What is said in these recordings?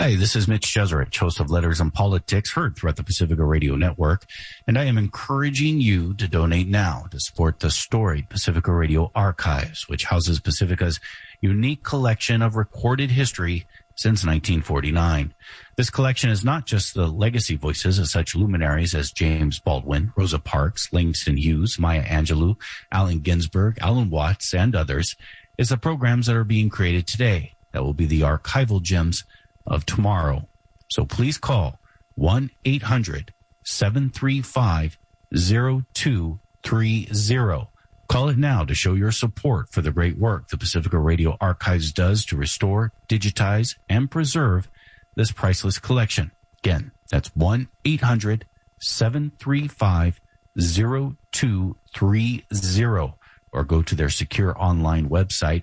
Hi, this is Mitch Jeserich, host of Letters and Politics, heard throughout the Pacifica Radio Network, and I am encouraging you to donate now to support the storied Pacifica Radio Archives, which houses Pacifica's unique collection of recorded history since 1949. This collection is not just the legacy voices of such luminaries as James Baldwin, Rosa Parks, Langston Hughes, Maya Angelou, Allen Ginsberg, Alan Watts, and others. It's the programs that are being created today that will be the archival gems of tomorrow. So please call 1-800-735-0230. Call it now to show your support for the great work the Pacifica Radio Archives does to restore, digitize, and preserve this priceless collection. Again, that's 1-800-735-0230, or go to their secure online website,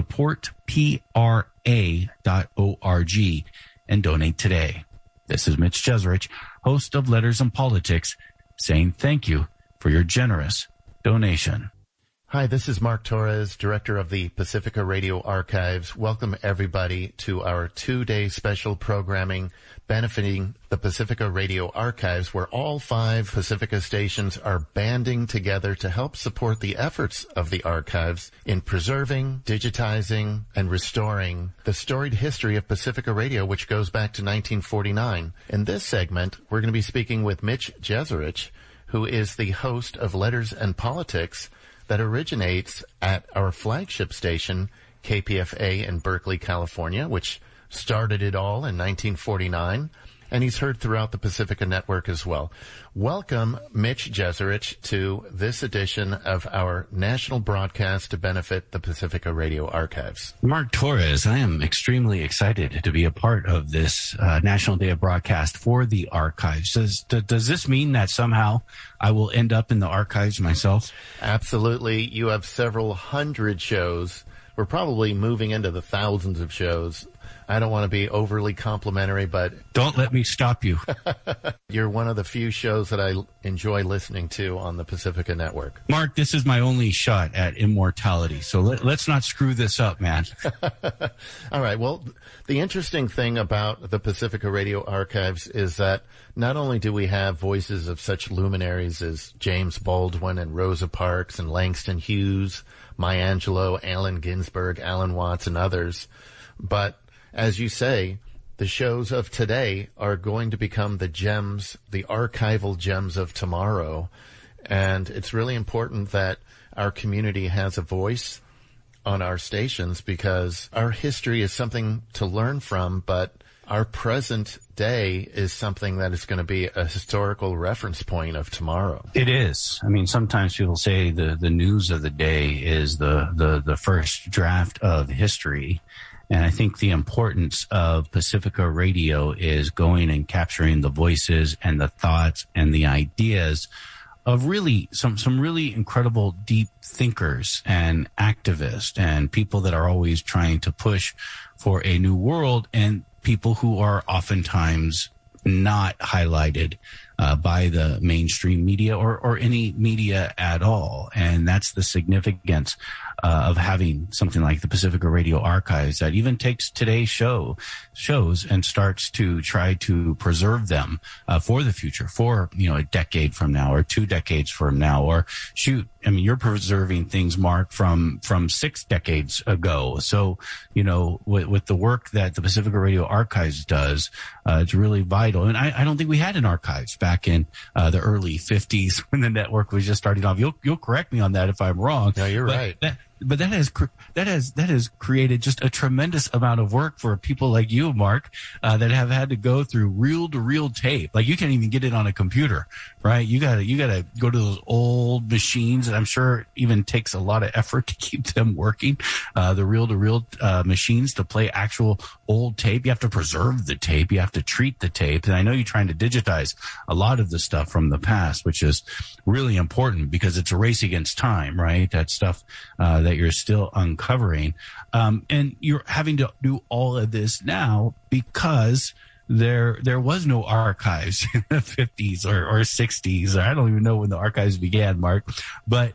supportpra.org, and donate today. This is Mitch Jeserich, host of Letters and Politics, saying thank you for your generous donation. Hi, this is Mark Torres, director of the Pacifica Radio Archives. Welcome everybody to our 2-day special programming benefiting the Pacifica Radio Archives, where all 5 Pacifica stations are banding together to help support the efforts of the archives in preserving, digitizing, and restoring the storied history of Pacifica Radio, which goes back to 1949. In this segment, we're going to be speaking with Mitch Jeserich, who is the host of Letters and Politics, that originates at our flagship station, KPFA in Berkeley, California, which started it all in 1949, and he's heard throughout the Pacifica Network as well. Welcome, Mitch Jeserich, to this edition of our national broadcast to benefit the Pacifica Radio Archives. Mark Torres, I am extremely excited to be a part of this National Day of Broadcast for the archives. Does this mean that somehow I will end up in the archives myself? Absolutely. You have several hundred shows. We're probably moving into the thousands of shows. I don't want to be overly complimentary, but... Don't let me stop you. You're one of the few shows that I enjoy listening to on the Pacifica Network. Mark, this is my only shot at immortality, so let's not screw this up, man. All right, well, the interesting thing about the Pacifica Radio Archives is that not only do we have voices of such luminaries as James Baldwin and Rosa Parks and Langston Hughes, Maya Angelou, Allen Ginsberg, Alan Watts, and others, but as you say, the shows of today are going to become the gems, the archival gems of tomorrow. And it's really important that our community has a voice on our stations, because our history is something to learn from, but our present day is something that is going to be a historical reference point of tomorrow. It is. I mean, sometimes people say the news of the day is the first draft of history. And I think the importance of Pacifica Radio is going and capturing the voices and the thoughts and the ideas of really some really incredible deep thinkers and activists and people that are always trying to push for a new world, and people who are oftentimes not highlighted by the mainstream media or any media at all. And that's the significance of having something like the Pacifica Radio Archives that even takes today's shows and starts to try to preserve them for the future, for, a decade from now or 2 decades from now, or shoot, I mean, you're preserving things, Mark, from 6 decades ago. So, with the work that the Pacifica Radio Archives does, it's really vital. And I don't think we had an archives back in the early 50s when the network was just starting off. You'll correct me on that if I'm wrong. No, you're right. But that has created just a tremendous amount of work for people like you, Mark, that have had to go through reel-to-reel tape. Like, you can't even get it on a computer, right? You gotta go to those old machines, and I'm sure it even takes a lot of effort to keep them working. The reel-to-reel machines to play actual old tape. You have to preserve the tape. You have to treat the tape. And I know you're trying to digitize a lot of the stuff from the past, which is really important because it's a race against time, right? That stuff that you're still uncovering. And you're having to do all of this now because there was no archives in the 50s or 60s. Or I don't even know when the archives began, Mark. But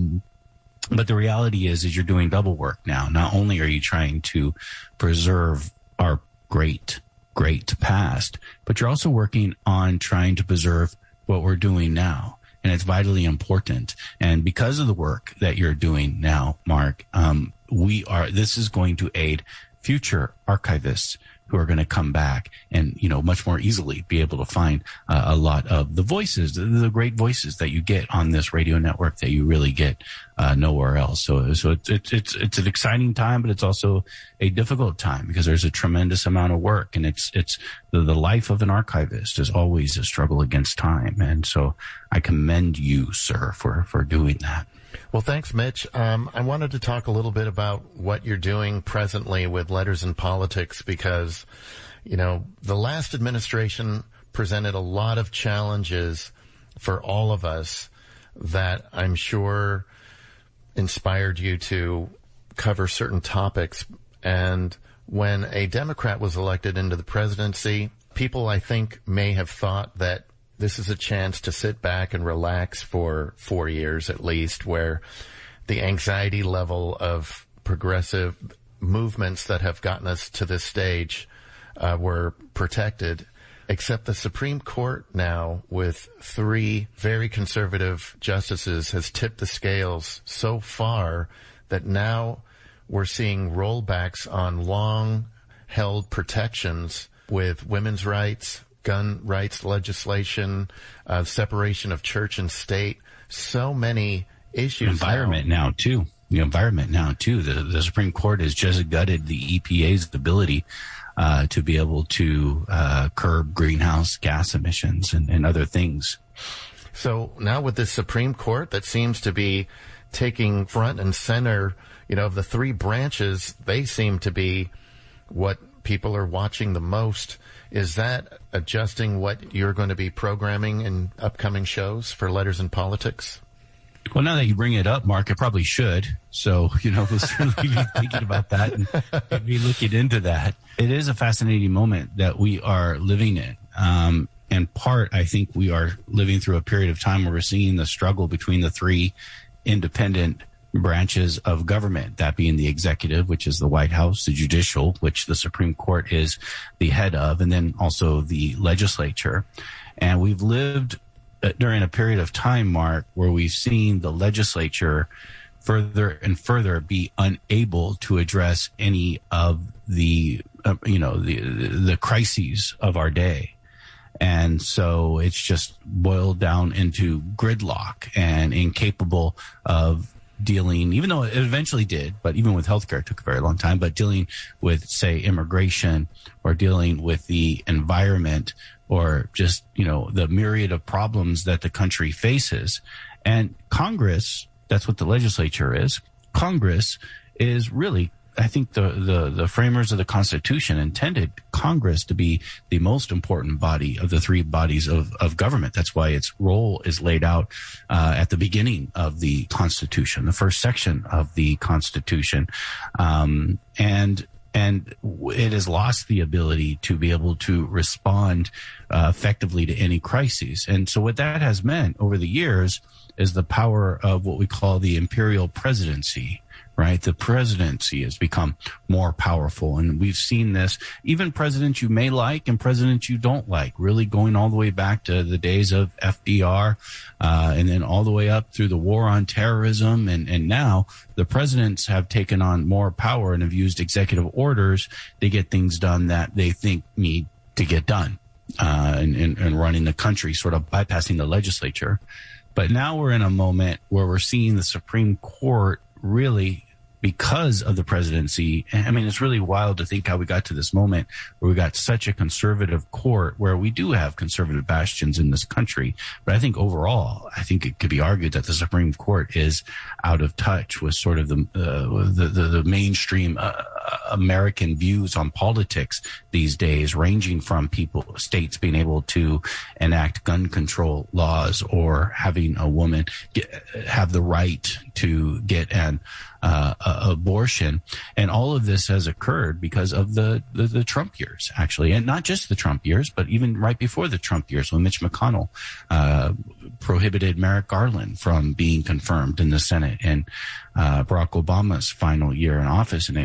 the reality is you're doing double work now. Not only are you trying to preserve our great great past, but you're also working on trying to preserve what we're doing now. And it's vitally important. And because of the work that you're doing now, Mark, this is going to aid future archivists who are going to come back and, much more easily be able to find a lot of the voices, the great voices that you get on this radio network that you really get nowhere else. So it's an exciting time, but it's also a difficult time because there's a tremendous amount of work, and it's the life of an archivist is always a struggle against time. And so I commend you, sir, for doing that. Well, thanks, Mitch. I wanted to talk a little bit about what you're doing presently with Letters in Politics because, the last administration presented a lot of challenges for all of us that I'm sure inspired you to cover certain topics. And when a Democrat was elected into the presidency, people, I think, may have thought that this is a chance to sit back and relax for 4 years at least, where the anxiety level of progressive movements that have gotten us to this stage were protected. Except the Supreme Court now, with 3 very conservative justices, has tipped the scales so far that now we're seeing rollbacks on long-held protections with women's rights, gun rights legislation, separation of church and state, so many issues. Environment now too. The Supreme Court has just gutted the EPA's ability to be able to curb greenhouse gas emissions and other things. So now with this Supreme Court that seems to be taking front and center, of the 3 branches, they seem to be what people are watching the most. Is that adjusting what you're going to be programming in upcoming shows for Letters in Politics? Well, now that you bring it up, Mark, it probably should. So, we'll certainly be thinking about that and be looking into that. It is a fascinating moment that we are living in. In part, I think we are living through a period of time where we're seeing the struggle between the 3 independent branches of government, that being the executive, which is the White House, the judicial, which the Supreme Court is the head of, and then also the legislature. And we've lived during a period of time, Mark, where we've seen the legislature further and further be unable to address any of the crises of our day. And so it's just boiled down into gridlock and incapable of dealing, even though it eventually did, but even with healthcare, it took a very long time, but dealing with, say, immigration or dealing with the environment or just, the myriad of problems that the country faces. And Congress, that's what the legislature is. Congress is really, I think the framers of the Constitution intended Congress to be the most important body of the 3 bodies of government. That's why its role is laid out at the beginning of the Constitution, the first section of the Constitution. And it has lost the ability to be able to respond effectively to any crises. And so what that has meant over the years is the power of what we call the imperial presidency, right? The presidency has become more powerful. And we've seen this, even presidents you may like and presidents you don't like, really going all the way back to the days of FDR, and then all the way up through the war on terrorism. And now the presidents have taken on more power and have used executive orders to get things done that they think need to get done, and running the country, sort of bypassing the legislature. But now we're in a moment where we're seeing the Supreme Court really, because of the presidency. I mean, it's really wild to think how we got to this moment where we got such a conservative court, where we do have conservative bastions in this country. But I think overall, I think it could be argued that the Supreme Court is out of touch with sort of the mainstream American views on politics these days, ranging from states being able to enact gun control laws or having a woman have the right to get an abortion. And all of this has occurred because of the Trump years, actually. And not just the Trump years, but even right before the Trump years, when Mitch McConnell prohibited Merrick Garland from being confirmed in the Senate, and Barack Obama's final year in office. And it got us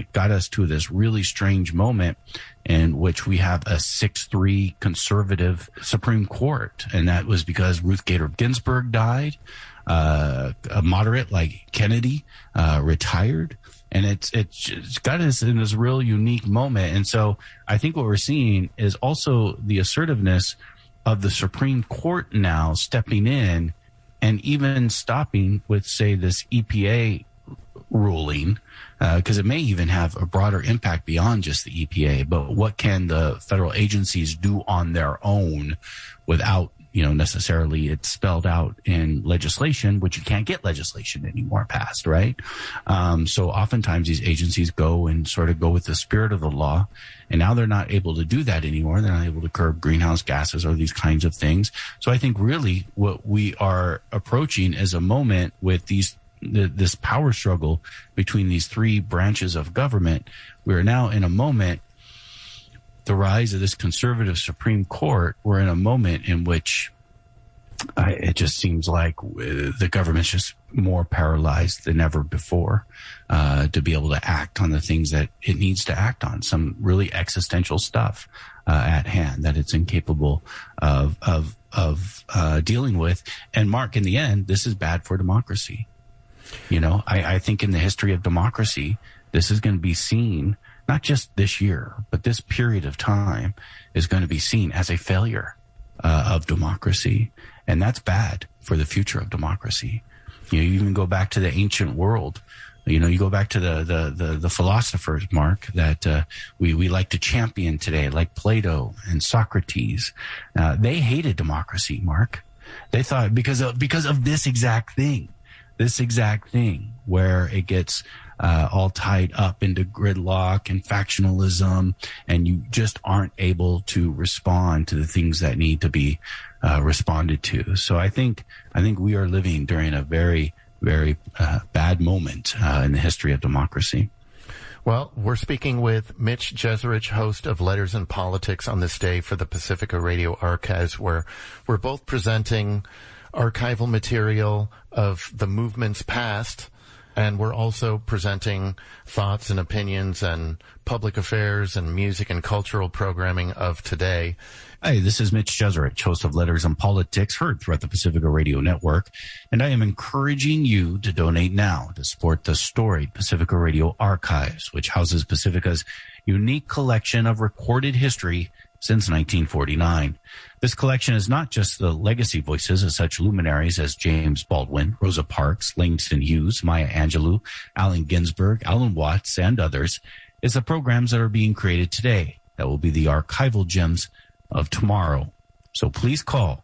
to this really strange moment in which we have a 6-3 conservative Supreme Court. And that was because Ruth Bader Ginsburg died. A moderate like Kennedy retired. And it's got us in this real unique moment. And so I think what we're seeing is also the assertiveness of the Supreme Court now stepping in and even stopping with, say, this EPA ruling, because it may even have a broader impact beyond just the EPA. But what can the federal agencies do on their own without, necessarily it's spelled out in legislation, which you can't get legislation anymore passed, right? So oftentimes these agencies go and sort of go with the spirit of the law, and now they're not able to do that anymore. They're not able to curb greenhouse gases or these kinds of things. So I think really what we are approaching is a moment with this power struggle between these three branches of government. We are now in a moment, the rise of this conservative Supreme Court, we're in a moment in which it just seems like the government's just more paralyzed than ever before to be able to act on the things that it needs to act on, some really existential stuff at hand that it's incapable of dealing with. And Mark, in the end, this is bad for democracy. I think in the history of democracy, this is going to be seen, not just this year, but this period of time is going to be seen as a failure of democracy. And that's bad for the future of democracy. You even go back to the ancient world. You go back to the philosophers, Mark, that we like to champion today, like Plato and Socrates. They hated democracy, Mark. They thought because of this exact thing where it gets all tied up into gridlock and factionalism, and you just aren't able to respond to the things that need to be responded to. So I think we are living during a very, very bad moment in the history of democracy. Well, we're speaking with Mitch Jeserich, host of Letters and Politics, on this day for the Pacifica Radio Archives, where we're both presenting archival material of the movement's past, and we're also presenting thoughts and opinions and public affairs and music and cultural programming of today. Hi, this is Mitch Jeserich, host of Letters and Politics, heard throughout the Pacifica Radio Network, and I am encouraging you to donate now to support the storied Pacifica Radio Archives, which houses Pacifica's unique collection of recorded history since 1949. This collection is not just the legacy voices of such luminaries as James Baldwin, Rosa Parks, Langston Hughes, Maya Angelou, Allen Ginsberg, Alan Watts, and others. It's the programs that are being created today that will be the archival gems of tomorrow. So please call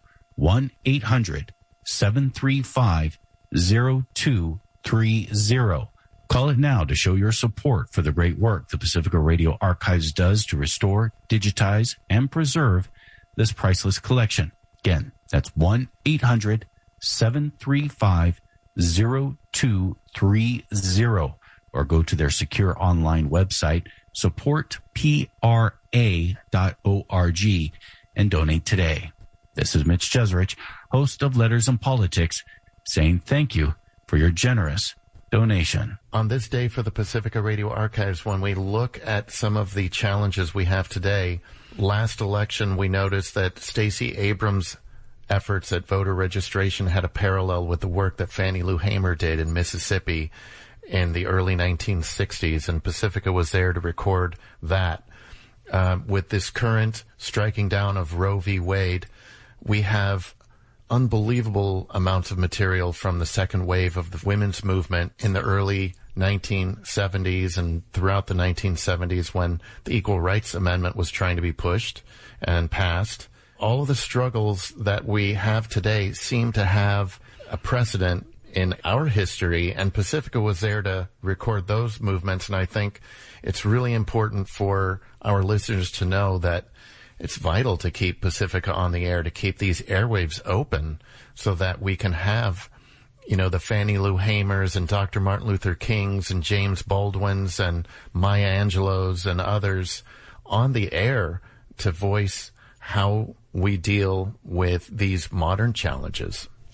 1-800-735-0230. Call it now to show your support for the great work the Pacifica Radio Archives does to restore, digitize, and preserve this priceless collection. Again, that's 1-800-735-0230, or go to their secure online website, supportpra.org, and donate today. This is Mitch Jeserich, host of Letters and Politics, saying thank you for your generous donation. On this day for the Pacifica Radio Archives, when we look at some of the challenges we have today, last election we noticed that Stacey Abrams' efforts at voter registration had a parallel with the work that Fannie Lou Hamer did in Mississippi in the early 1960s, and Pacifica was there to record that. With this current striking down of Roe v. Wade, we have unbelievable amounts of material from the second wave of the women's movement in the early 1970s and throughout the 1970s, when the Equal Rights Amendment was trying to be pushed and passed. All of the struggles that we have today seem to have a precedent in our history, and Pacifica was there to record those movements. And I think it's really important for our listeners to know that it's vital to keep Pacifica on the air, to keep these airwaves open so that we can have, the Fannie Lou Hamers and Dr. Martin Luther Kings and James Baldwins and Maya Angelou's and others on the air to voice how we deal with these modern challenges.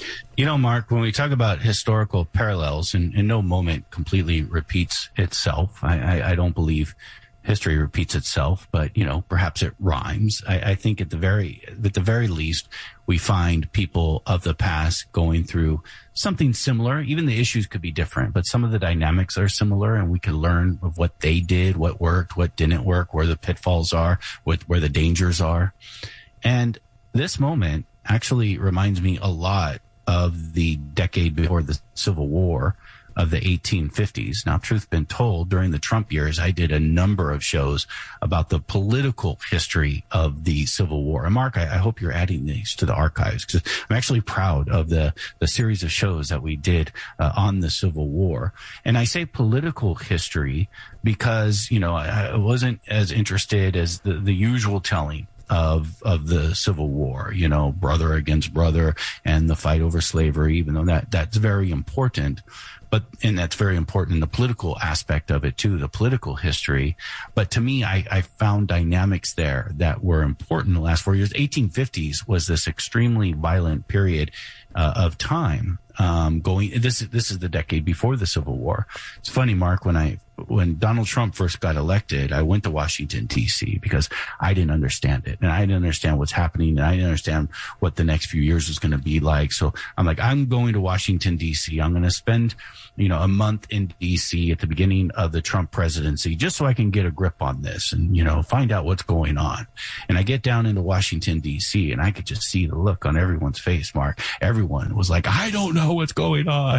You know, Mark, when we talk about historical parallels, and in no moment completely repeats itself, I don't believe history repeats itself, but, you know, perhaps it rhymes. I think at the very least, we find people of the past going through something similar. Even the issues could be different, but some of the dynamics are similar, and we can learn of what they did, what worked, what didn't work, where the pitfalls are, where the dangers are. And this moment actually reminds me a lot of the decade before the Civil War of the 1850s. Now, truth been told, during the Trump years, I did a number of shows about the political history of the Civil War. And Mark, I hope you're adding these to the archives, because I'm actually proud of the series of shows that we did on the Civil War. And I say political history because, you know, I wasn't as interested as the usual telling of the Civil War, you know, brother against brother and the fight over slavery, even though that's very important. And that's very important in the political aspect of it too, the political history. But to me, I found dynamics there that were important in the last 4 years. 1850s was this extremely violent period of time. This is the decade before the Civil War. It's funny, Mark, when Donald Trump first got elected, I went to Washington, D.C. because I didn't understand it. And I didn't understand what's happening. And I didn't understand what the next few years was going to be like. So I'm like, I'm going to Washington, D.C. I'm going to spend, you know, a month in D.C. at the beginning of the Trump presidency just so I can get a grip on this and, you know, find out what's going on. And I get down into Washington, D.C. and I could just see the look on everyone's face, Mark. Everyone was like, I don't know what's going on.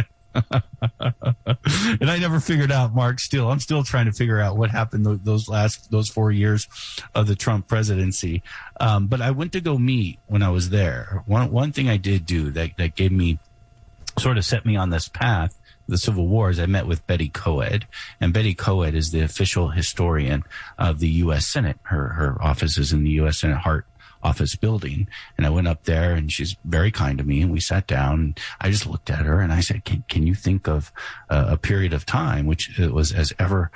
And I never figured out, Mark, I'm still trying to figure out what happened those 4 years of the Trump presidency. But I went to go meet when I was there. One thing I did do that gave me, sort of set me on this path, the Civil War, is I met with Betty Coed. And Betty Coed is the official historian of the U.S. Senate. Her office is in the U.S. Senate Hart office building. And I went up there and she's very kind to me, and we sat down and I just looked at her and I said, can you think of a period of time which was as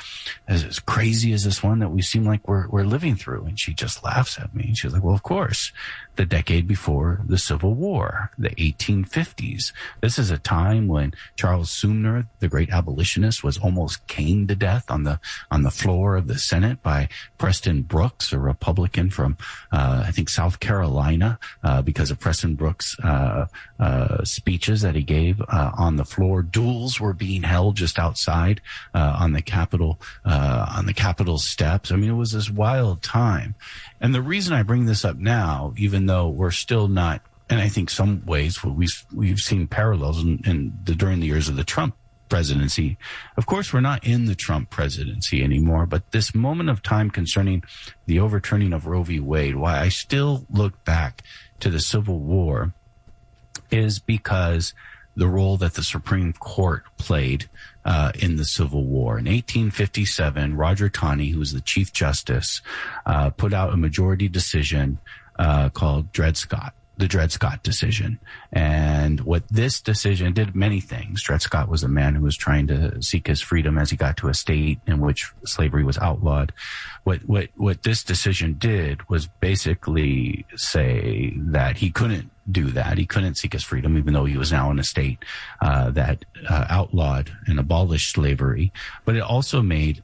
crazy as this one that we seem like we're living through? And she just laughs at me and she's like, well, of course, the decade before the Civil War, the 1850s. This is a time when Charles Sumner, the great abolitionist, was almost caned to death on the floor of the Senate by Preston Brooks, a Republican from I think South Carolina, because of Preston Brooks' speeches that he gave on the floor. Duels were being held just outside on the Capitol steps. I mean, it was this wild time. And the reason I bring this up now, even though we're still not, and I think some ways we've seen parallels during the years of the Trump presidency. Of course, we're not in the Trump presidency anymore, but this moment of time concerning the overturning of Roe v. Wade, why I still look back to the Civil War is because the role that the Supreme Court played in the Civil War. In 1857, Roger Taney, who was the Chief Justice, put out a majority decision called Dred Scott. The Dred Scott decision. And what this decision did many things. Dred Scott was a man who was trying to seek his freedom as he got to a state in which slavery was outlawed. What this decision did was basically say that he couldn't do that. He couldn't seek his freedom, even though he was now in a state that outlawed and abolished slavery. But it also made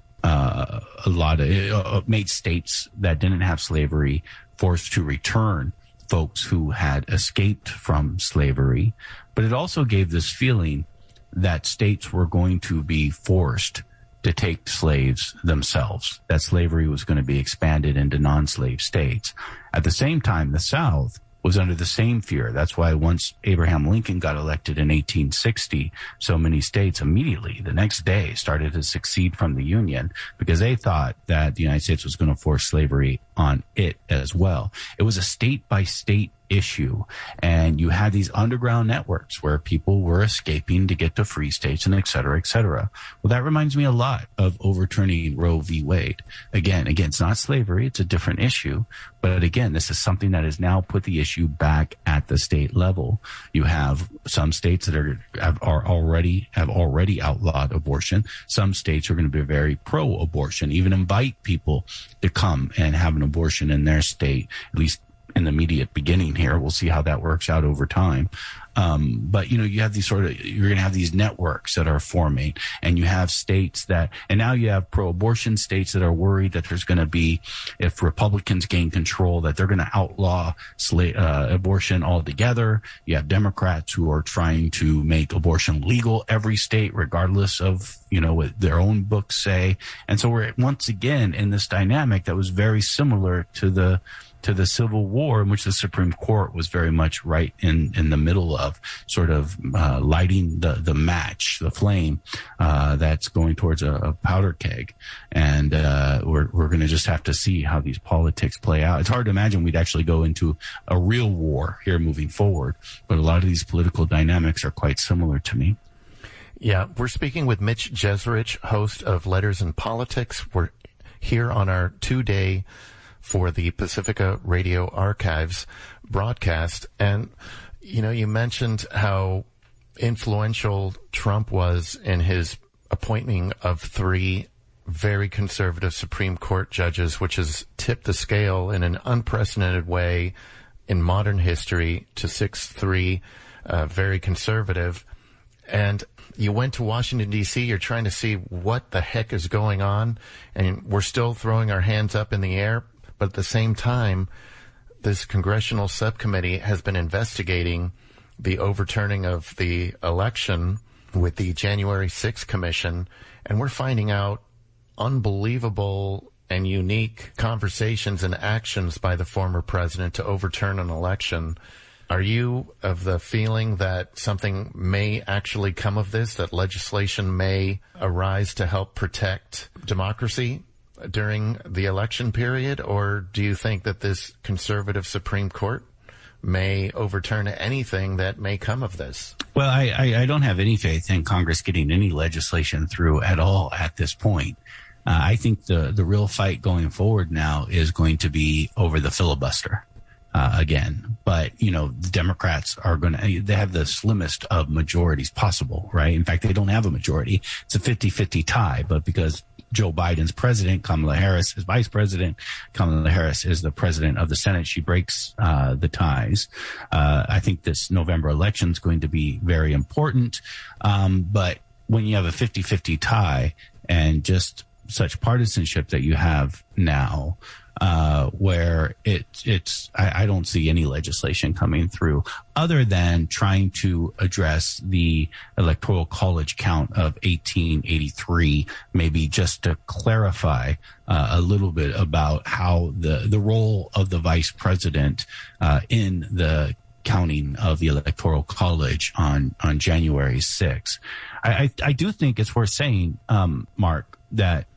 made states that didn't have slavery forced to return folks who had escaped from slavery. But it also gave this feeling that states were going to be forced to take slaves themselves, that slavery was going to be expanded into non-slave states. At the same time, the South was under the same fear. That's why once Abraham Lincoln got elected in 1860, so many states immediately the next day started to secede from the Union because they thought that the United States was going to force slavery on it as well. It was a state-by-state issue, and you had these underground networks where people were escaping to get to free states and et cetera, et cetera. Well, that reminds me a lot of overturning Roe v. Wade. Again, it's not slavery. It's a different issue. But again, this is something that has now put the issue back at the state level. You have some states that have already outlawed abortion. Some states are going to be very pro-abortion, even invite people to come and have an abortion in their state, at least in the immediate beginning here. We'll see how that works out over time. But, you have these you're going to have these networks that are forming, and you have states and now you have pro-abortion states that are worried that there's going to be, if Republicans gain control, that they're going to outlaw abortion altogether. You have Democrats who are trying to make abortion legal every state, regardless of, what their own books say. And so we're once again in this dynamic that was very similar to the Civil War, in which the Supreme Court was very much right in the middle of sort of lighting the match, the flame that's going towards a powder keg. And we're going to just have to see how these politics play out. It's hard to imagine we'd actually go into a real war here moving forward, but a lot of these political dynamics are quite similar to me. Yeah, we're speaking with Mitch Jeserich, host of Letters and Politics. We're here on our 2-day for the Pacifica Radio Archives broadcast. And, you mentioned how influential Trump was in his appointing of 3 very conservative Supreme Court judges, which has tipped the scale in an unprecedented way in modern history to 6-3, very conservative. And you went to Washington, D.C., you're trying to see what the heck is going on, and we're still throwing our hands up in the air. But at the same time, this congressional subcommittee has been investigating the overturning of the election with the January 6th Commission, and we're finding out unbelievable and unique conversations and actions by the former president to overturn an election. Are you of the feeling that something may actually come of this, that legislation may arise to help protect democracy during the election period, or do you think that this conservative Supreme Court may overturn anything that may come of this? Well, I don't have any faith in Congress getting any legislation through at all at this point. I think the real fight going forward now is going to be over the filibuster again. But, the Democrats they have the slimmest of majorities possible, right? In fact, they don't have a majority. It's a 50-50 tie, but because Joe Biden's president, Kamala Harris is vice president, Kamala Harris is the president of the Senate, she breaks the ties. I think this November election is going to be very important. But when you have a 50-50 tie and just such partisanship that you have now, where I don't see any legislation coming through other than trying to address the Electoral College count of 1883, maybe just to clarify a little bit about how the role of the vice president in the counting of the Electoral College on January 6th. I do think it's worth saying, Mark, that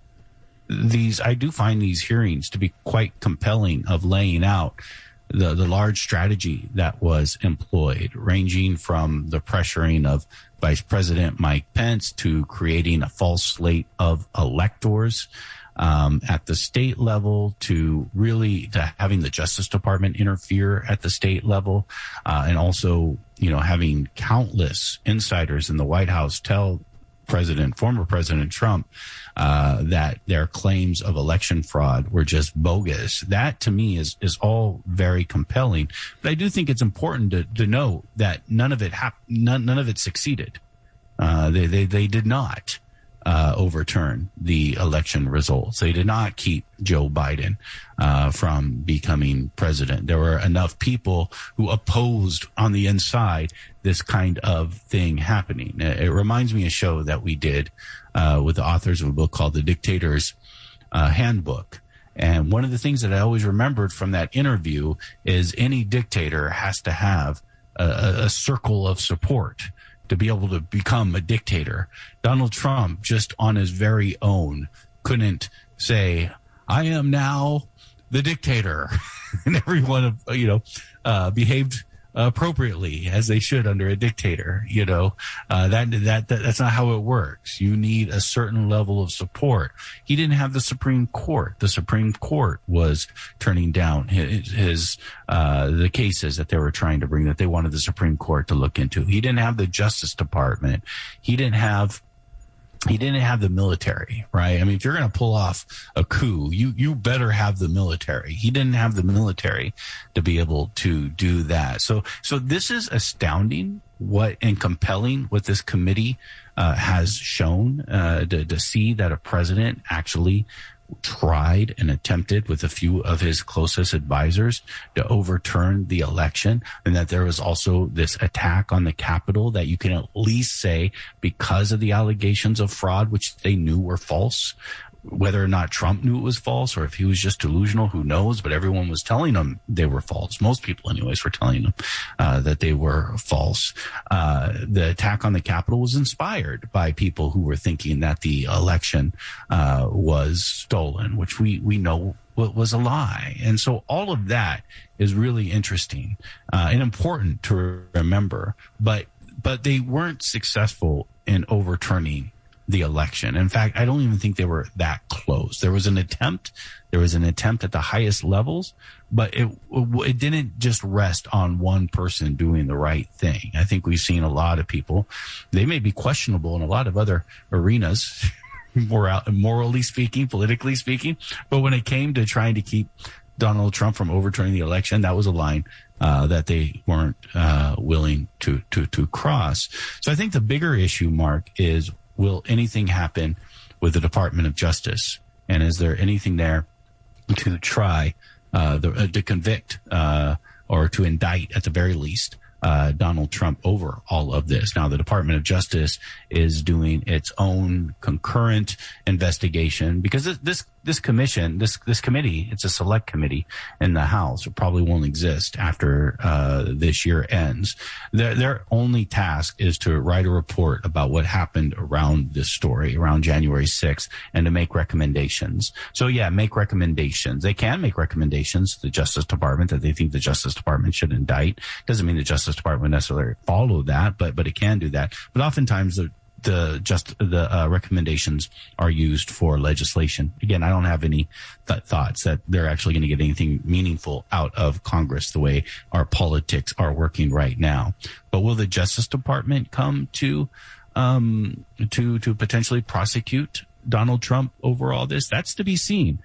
I do find these hearings to be quite compelling of laying out the large strategy that was employed, ranging from the pressuring of Vice President Mike Pence to creating a false slate of electors at the state level, to having the Justice Department interfere at the state level, and also, having countless insiders in the White House tell former President Trump, that their claims of election fraud were just bogus. That to me is all very compelling. But I do think it's important to know that none of it succeeded. They did not overturn the election results. They did not keep Joe Biden from becoming president. There were enough people who opposed on the inside this kind of thing happening. It reminds me of a show that we did with the authors of a book called The Dictator's Handbook. And one of the things that I always remembered from that interview is any dictator has to have a circle of support to be able to become a dictator. Donald Trump, just on his very own, couldn't say, I am now the dictator. And everyone, behaved appropriately as they should under a dictator. That's not how it works. You need a certain level of support. He didn't have the Supreme Court. The Supreme Court was turning down the cases that they were trying to bring, that they wanted the Supreme Court to look into. He didn't have the Justice Department. He didn't have he didn't have the military, right? I mean, if you're going to pull off a coup, you better have the military. He didn't have the military to be able to do that. So this is astounding and compelling what this committee has shown to see that a president actually tried and attempted with a few of his closest advisors to overturn the election, and that there was also this attack on the Capitol that you can at least say, because of the allegations of fraud, which they knew were false, whether or not Trump knew it was false or if he was just delusional, who knows, but everyone was telling him they were false. Most people anyways were telling him that they were false. The attack on the Capitol was inspired by people who were thinking that the election was stolen, which we know was a lie. And so all of that is really interesting and important to remember, but they weren't successful in overturning the election. In fact, I don't even think they were that close. There was an attempt at the highest levels, but it didn't just rest on one person doing the right thing. I think we've seen a lot of people, they may be questionable in a lot of other arenas, morally speaking, politically speaking, but when it came to trying to keep Donald Trump from overturning the election, that was a line that they weren't willing to cross. So I think the bigger issue, Mark, is, will anything happen with the Department of Justice? And is there anything there to try to convict or to indict, at the very least, Donald Trump over all of this? Now, the Department of Justice is doing its own concurrent investigation, because this committee, it's a select committee in the House. It probably won't exist after this year ends. Their only task is to write a report about what happened around this story, around January 6th, and to make recommendations. So yeah, make recommendations. They can make recommendations to the Justice Department that they think the Justice Department should indict. Doesn't mean the Justice Department necessarily follow that, but it can do that. But oftentimes the recommendations are used for legislation. Again, I don't have any thoughts that they're actually going to get anything meaningful out of Congress the way our politics are working right now. But will the Justice Department come to potentially prosecute Donald Trump over all this? That's to be seen.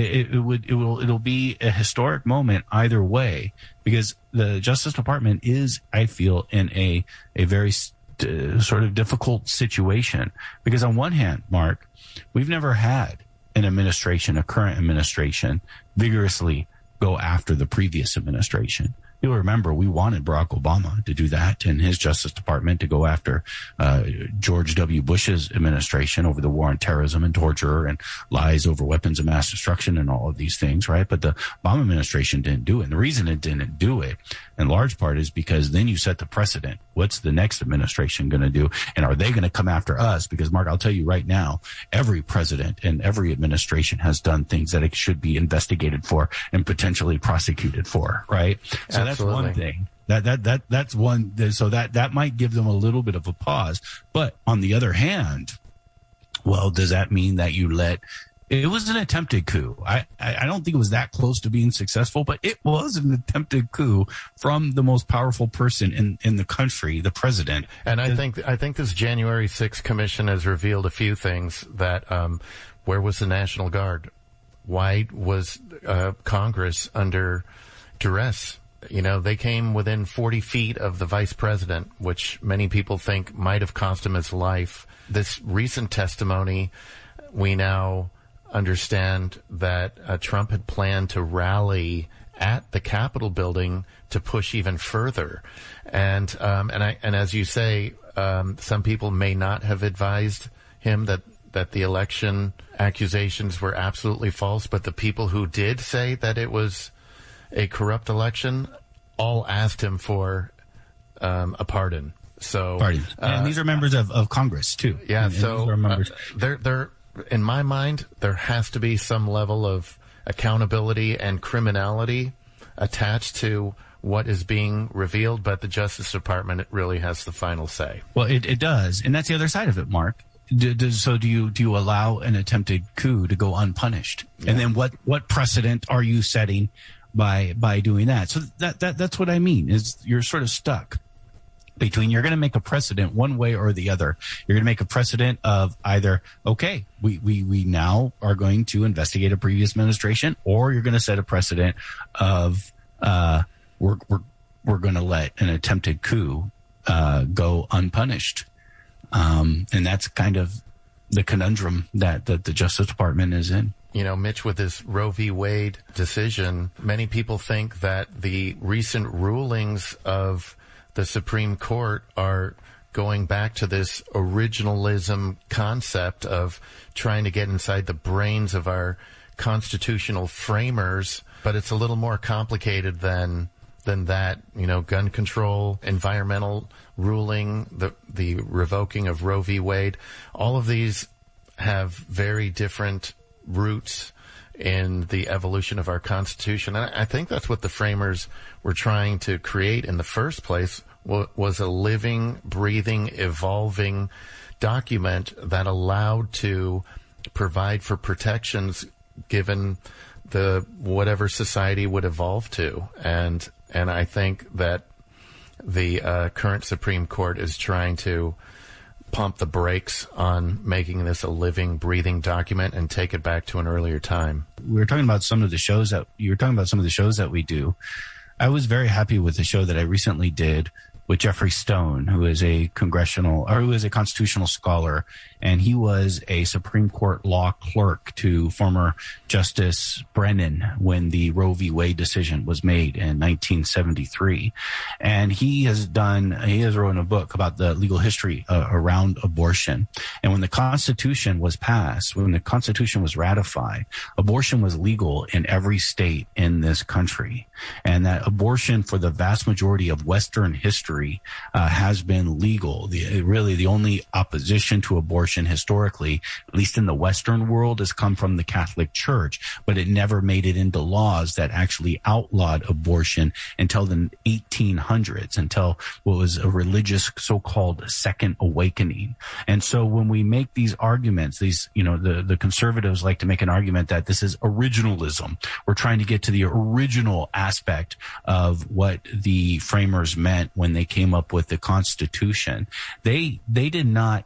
It'll be a historic moment either way, because the Justice Department is, I feel, in a very sort of difficult situation, because on one hand, Mark, we've never had an administration, a current administration, vigorously go after the previous administration. You'll remember we wanted Barack Obama to do that, and his Justice Department to go after George W. Bush's administration over the war on terrorism and torture and lies over weapons of mass destruction and all of these things, right? But the Obama administration didn't do it. And the reason it didn't do it, in large part, is because then you set the precedent. What's the next administration going to do? And are they going to come after us? Because, Mark, I'll tell you right now, every president and every administration has done things that it should be investigated for and potentially prosecuted for, right? So that's one thing. That's one. So that might give them a little bit of a pause. But on the other hand, well, does that mean that you let? It was an attempted coup. I don't think it was that close to being successful, but it was an attempted coup from the most powerful person in the country, the president. And I think this January 6th commission has revealed a few things that where was the National Guard? Why was Congress under duress? You know, they came within 40 feet of the vice president, which many people think might have cost him his life. This recent testimony, we now understand that Trump had planned to rally at the Capitol building to push even further. And as you say, some people may not have advised him that the election accusations were absolutely false, but the people who did say that it was a corrupt election all asked him for a pardon. So, and these are members of Congress too. Yeah. And there, in my mind, there has to be some level of accountability and criminality attached to what is being revealed, but the Justice Department really has the final say. Well, it does, and that's the other side of it, Mark. So do you allow an attempted coup to go unpunished? Yeah. And then what precedent are you setting by doing that? So that's what I mean, is you're sort of stuck between you're going to make a precedent one way or the other. You're going to make a precedent of either, okay, we now are going to investigate a previous administration, or you're going to set a precedent of we're going to let an attempted coup go unpunished. And that's kind of the conundrum that the Justice Department is in. You know, Mitch, with this Roe v. Wade decision, many people think that the recent rulings of the Supreme Court are going back to this originalism concept of trying to get inside the brains of our constitutional framers, but it's a little more complicated than that. You know, gun control, environmental ruling, the revoking of Roe v. Wade, all of these have very different roots in the evolution of our Constitution. And I think that's what the framers were trying to create in the first place, was a living, breathing, evolving document that allowed to provide for protections given the whatever society would evolve to. And I think that the current Supreme Court is trying to pump the brakes on making this a living, breathing document and take it back to an earlier time. We were talking about some of the shows that we do. I was very happy with the show that I recently did with Jeffrey Stone, who is a constitutional scholar, and he was a Supreme Court law clerk to former Justice Brennan when the Roe v. Wade decision was made in 1973. And he has written a book about the legal history around abortion. And when the Constitution was passed, when the Constitution was ratified, abortion was legal in every state in this country. And that abortion for the vast majority of Western history has been legal. The only opposition to abortion historically, at least in the Western world, has come from the Catholic Church, but it never made it into laws that actually outlawed abortion until the 1800s, until what was a religious so-called second awakening. And so when we make these arguments, the conservatives like to make an argument that this is originalism. We're trying to get to the original aspect of what the framers meant when they came up with the Constitution. They did not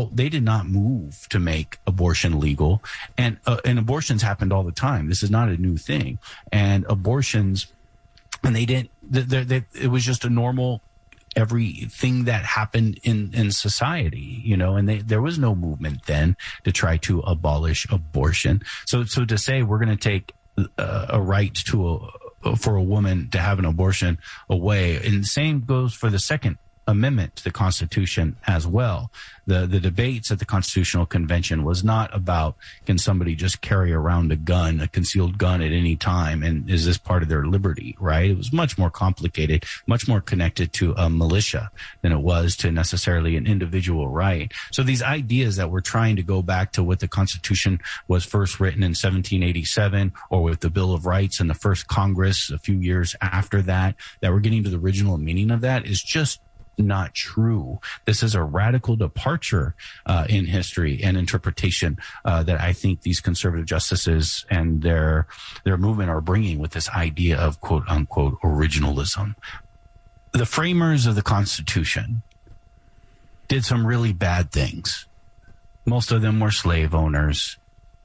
move to make abortion legal, and abortions happened all the time. This is not a new thing. And abortions, and it was just a normal everything that happened in society, and there was no movement then to try to abolish abortion. So to say we're going to take a right for a woman to have an abortion away, and the same goes for the Second Amendment to the Constitution as well. The debates at the Constitutional Convention was not about, can somebody just carry around a concealed gun at any time, and is this part of their liberty, right? It was much more complicated, much more connected to a militia than it was to necessarily an individual right. So these ideas that we're trying to go back to what the Constitution was first written in 1787, or with the Bill of Rights in the first Congress a few years after that we're getting to the original meaning of that, is just not true. This is a radical departure in history and interpretation that I think these conservative justices and their movement are bringing with this idea of quote unquote originalism. The framers of the Constitution did some really bad things. Most of them were slave owners.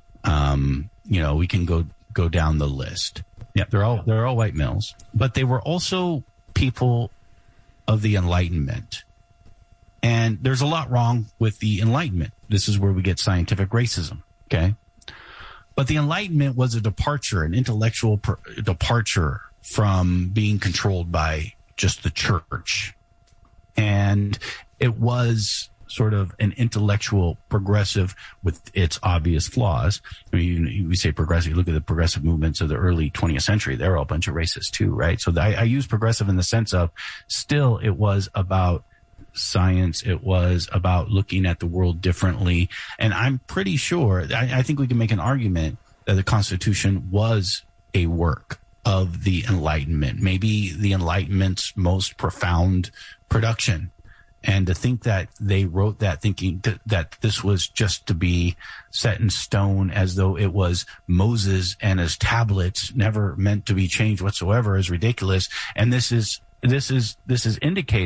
We can go down the list. Yeah, they're all white males, but they were also people of the Enlightenment. And there's a lot wrong with the Enlightenment. This is where we get scientific racism, okay? But the Enlightenment was an intellectual departure from being controlled by just the church. And it was sort of an intellectual progressive with its obvious flaws. I mean, we say progressive, you look at the progressive movements of the early 20th century, they're all a bunch of racists too, right? So I use progressive in the sense of still it was about science. It was about looking at the world differently. And I'm pretty sure, I think we can make an argument that the Constitution was a work of the Enlightenment, maybe the Enlightenment's most profound production. And to think that they wrote that thinking that this was just to be set in stone as though it was Moses and his tablets, never meant to be changed whatsoever, is ridiculous. And this is indicated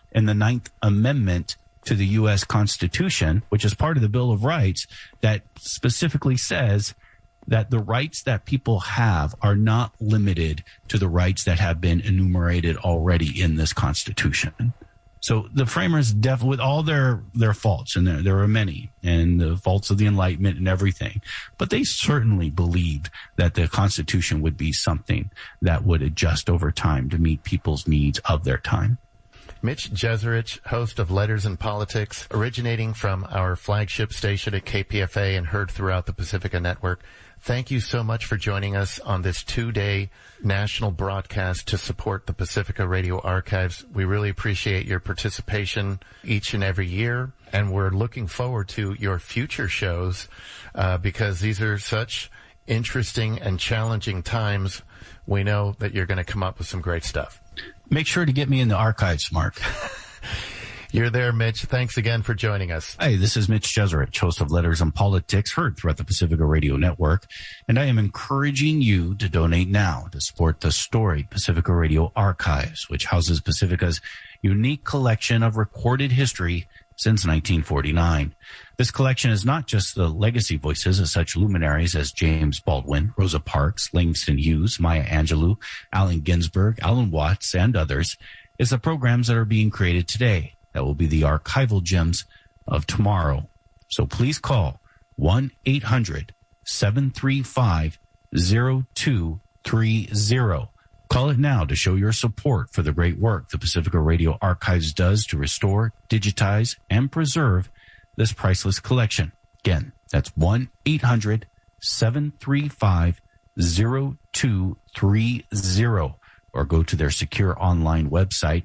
in the 9th Amendment to the U.S. Constitution, which is part of the Bill of Rights, that specifically says that the rights that people have are not limited to the rights that have been enumerated already in this Constitution. So the framers, with all their faults, and there are many, and the faults of the Enlightenment and everything, but they certainly believed that the Constitution would be something that would adjust over time to meet people's needs of their time. Mitch Jeserich, host of Letters and Politics, originating from our flagship station at KPFA and heard throughout the Pacifica Network. Thank you so much for joining us on this 2-day national broadcast to support the Pacifica Radio Archives. We really appreciate your participation each and every year, and we're looking forward to your future shows because these are such interesting and challenging times. We know that you're going to come up with some great stuff. Make sure to get me in the archives, Mark. You're there, Mitch. Thanks again for joining us. Hey, this is Mitch Jeserich, host of Letters and Politics, heard throughout the Pacifica Radio Network, and I am encouraging you to donate now to support the storied Pacifica Radio Archives, which houses Pacifica's unique collection of recorded history since 1949. This collection is not just the legacy voices of such luminaries as James Baldwin, Rosa Parks, Langston Hughes, Maya Angelou, Allen Ginsberg, Alan Watts, and others. It's the programs that are being created today that will be the archival gems of tomorrow. So please call 1-800-735-0230. Call it now to show your support for the great work the Pacifica Radio Archives does to restore, digitize, and preserve this priceless collection. Again, that's 1-800-735-0230, or go to their secure online website,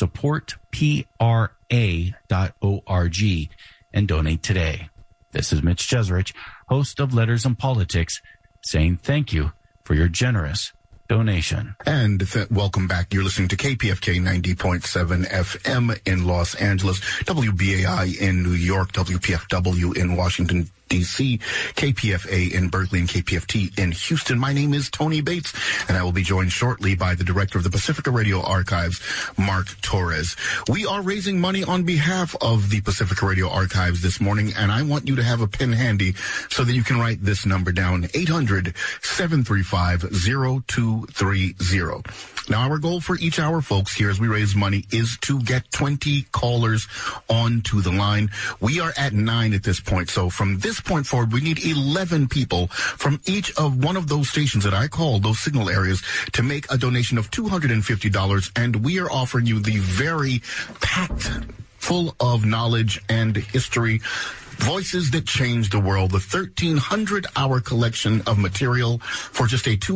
supportpra.org, and donate today. This is Mitch Jeserich, host of Letters and Politics, saying thank you for your generous donation. And welcome back. You're listening to KPFK 90.7 FM in Los Angeles, WBAI in New York, WPFW in Washington, D.C., KPFA in Berkeley, and KPFT in Houston. My name is Tony Bates, and I will be joined shortly by the director of the Pacifica Radio Archives, Mark Torres. We are raising money on behalf of the Pacifica Radio Archives this morning, and I want you to have a pen handy so that you can write this number down, 800-735-0230. Now, our goal for each hour, folks, here as we raise money is to get 20 callers onto the line. We are at 9 at this point, so from this point forward, we need 11 people from each of one of those stations that I call those signal areas to make a donation of $250, and we are offering you the very packed, full of knowledge and history, Voices That Change the World, the 1,300-hour collection of material for just a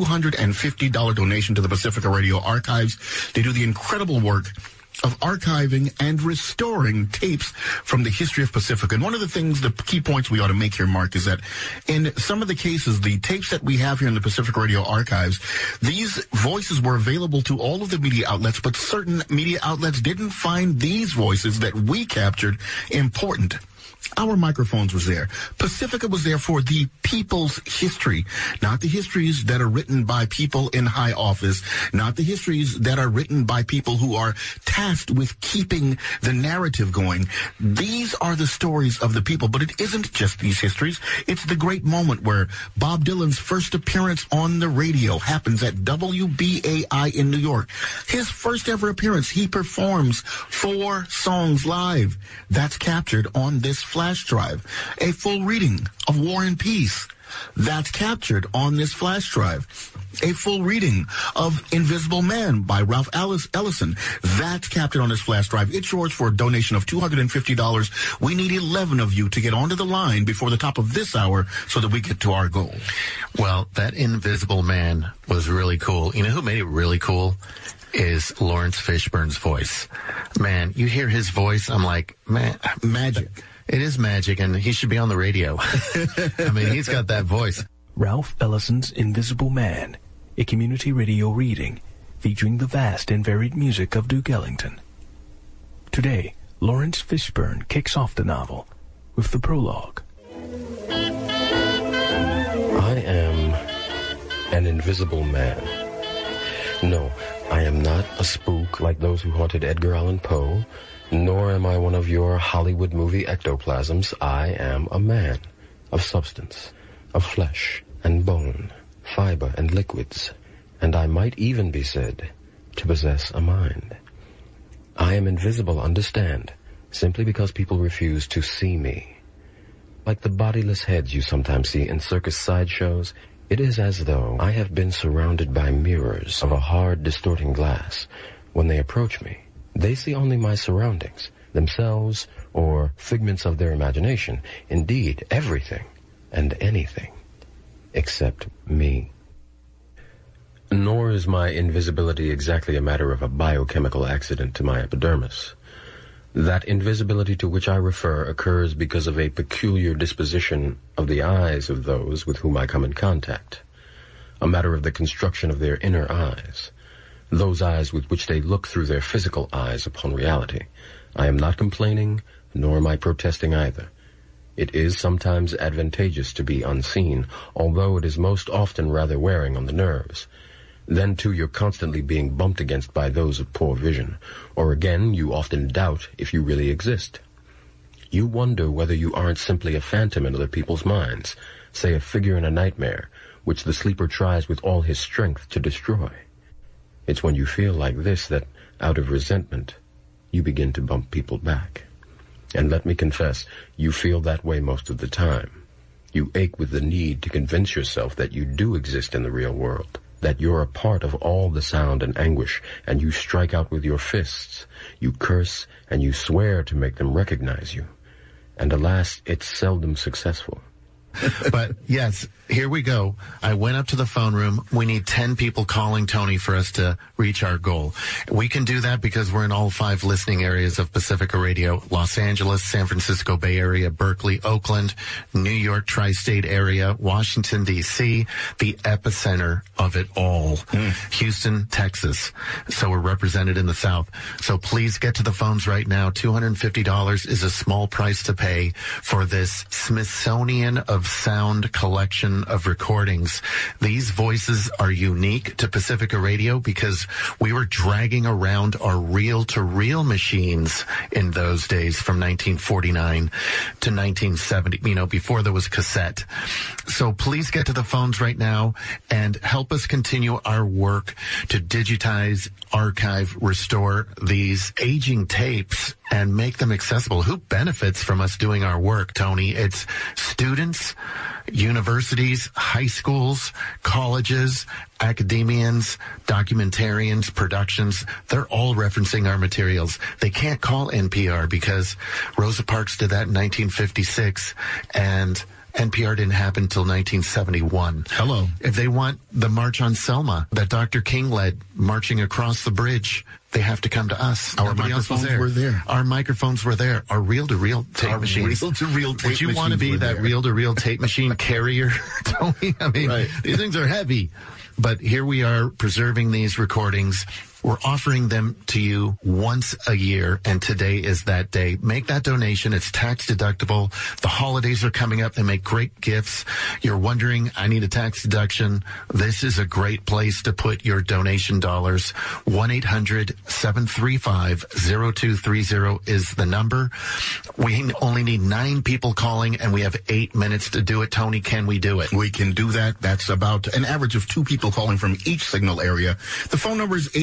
$250 donation to the Pacifica Radio Archives. They do the incredible work of archiving and restoring tapes from the history of Pacifica. And one of the things, the key points we ought to make here, Mark, is that in some of the cases, the tapes that we have here in the Pacifica Radio Archives, these voices were available to all of the media outlets, but certain media outlets didn't find these voices that we captured important. Our microphones was there. Pacifica was there for the people's history, not the histories that are written by people in high office, not the histories that are written by people who are tasked with keeping the narrative going. These are the stories of the people, but it isn't just these histories. It's the great moment where Bob Dylan's first appearance on the radio happens at WBAI in New York. His first ever appearance, he performs 4 songs live. That's captured on this flash drive. A full reading of War and Peace. That's captured on this flash drive. A full reading of Invisible Man by Ralph Ellison. That's captured on this flash drive. It's yours for a donation of $250. We need 11 of you to get onto the line before the top of this hour so that we get to our goal. Well, that Invisible Man was really cool. You know who made it really cool? Is Lawrence Fishburne's voice. Man, you hear his voice, I'm like, man, magic. It is magic, and he should be on the radio. I mean, he's got that voice. Ralph Ellison's Invisible Man, a community radio reading featuring the vast and varied music of Duke Ellington. Today, Lawrence Fishburne kicks off the novel with the prologue. I am an invisible man. No, I am not a spook like those who haunted Edgar Allan Poe, Nor am I one of your Hollywood movie ectoplasms. I am a man of substance, of flesh and bone, fiber and liquids, and I might even be said to possess a mind. I am invisible, understand, simply because people refuse to see me. Like the bodiless heads you sometimes see in circus sideshows, it is as though I have been surrounded by mirrors of a hard, distorting glass. When they approach me, they see only my surroundings, themselves, or figments of their imagination, indeed, everything and anything, except me. Nor is my invisibility exactly a matter of a biochemical accident to my epidermis. That invisibility to which I refer occurs because of a peculiar disposition of the eyes of those with whom I come in contact, a matter of the construction of their inner eyes, those eyes with which they look through their physical eyes upon reality. I am not complaining, nor am I protesting either. It is sometimes advantageous to be unseen, although it is most often rather wearing on the nerves. Then, too, you're constantly being bumped against by those of poor vision, or again, you often doubt if you really exist. You wonder whether you aren't simply a phantom in other people's minds, say a figure in a nightmare, which the sleeper tries with all his strength to destroy. It's when you feel like this that, out of resentment, you begin to bump people back. And let me confess, you feel that way most of the time. You ache with the need to convince yourself that you do exist in the real world, that you're a part of all the sound and anguish, and you strike out with your fists. You curse and you swear to make them recognize you. And alas, it's seldom successful. But yes, here we go. I went up to the phone room. We need 10 people calling Tony for us to reach our goal. We can do that because we're in all 5 listening areas of Pacifica Radio: Los Angeles, San Francisco Bay Area, Berkeley, Oakland, New York tri-state area, Washington, D.C., the epicenter of it all, Houston, Texas. So we're represented in the South. So please get to the phones right now. $250 is a small price to pay for this Smithsonian of Sound collection of recordings. These voices are unique to Pacifica Radio because we were dragging around our reel-to-reel machines in those days from 1949 to 1970, before there was cassette. So please get to the phones right now and help us continue our work to digitize, archive, restore these aging tapes and make them accessible. Who benefits from us doing our work, Tony? It's students, universities, high schools, colleges, academians, documentarians, productions. They're all referencing our materials. They can't call NPR because Rosa Parks did that in 1956 and NPR didn't happen until 1971. Hello. If they want the March on Selma that Dr. King led, marching across the bridge, they have to come to us. Our microphones were there. Our microphones were there. Our reel-to-reel tape machines. Reel-to-reel tape Would you want to be that reel-to-reel tape machine carrier, Tony? I mean, right. These things are heavy. But here we are preserving these recordings. We're offering them to you once a year, and today is that day. Make that donation. It's tax deductible. The holidays are coming up. They make great gifts. You're wondering, I need a tax deduction. This is a great place to put your donation dollars. 1-800-735-0230 is the number. We only need 9 people calling, and we have 8 minutes to do it. Tony, can we do it? We can do that. That's about an average of 2 people calling from each signal area. The phone number is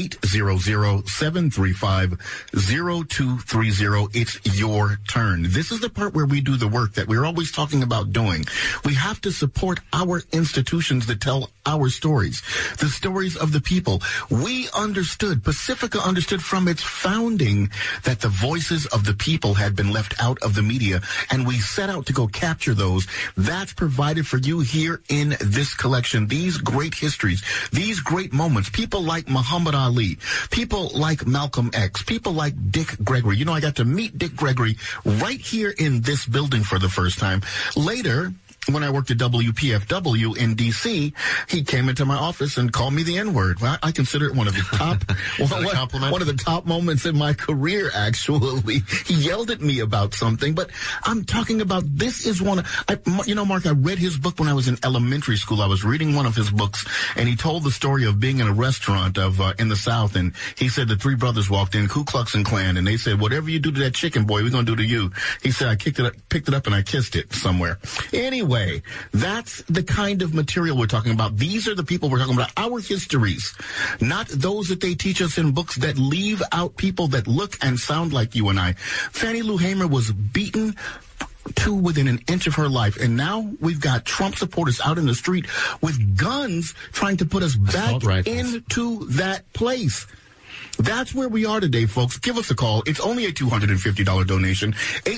800-735-0230. It's your turn. This is the part where we do the work that we're always talking about doing. We have to support our institutions that tell our stories, the stories of the people. We understood, Pacifica understood from its founding that the voices of the people had been left out of the media, and we set out to go capture those. That's provided for you here in this collection. These great histories, these great moments, people like Muhammad Ali, people like Malcolm X, people like Dick Gregory. I got to meet Dick Gregory right here in this building for the first time. Later, when I worked at WPFW in D.C., he came into my office and called me the N-word. Well, I consider it one of the top, one of the top moments in my career, actually. He yelled at me about something, but I'm talking about this is Mark, I read his book when I was in elementary school. I was reading one of his books, and he told the story of being in a restaurant in the South, and he said the three brothers walked in, Ku Klux Klan, and they said, whatever you do to that chicken, boy, we're going to do to you. He said, I picked it up, and I kissed it somewhere. Anyway, that's the kind of material we're talking about. These are the people we're talking about, our histories, not those that they teach us in books that leave out people that look and sound like you and I. Fannie Lou Hamer was beaten to within an inch of her life, and now we've got Trump supporters out in the street with guns trying to put us back into that place. That's where we are today, folks. Give us a call. It's only a $250 donation.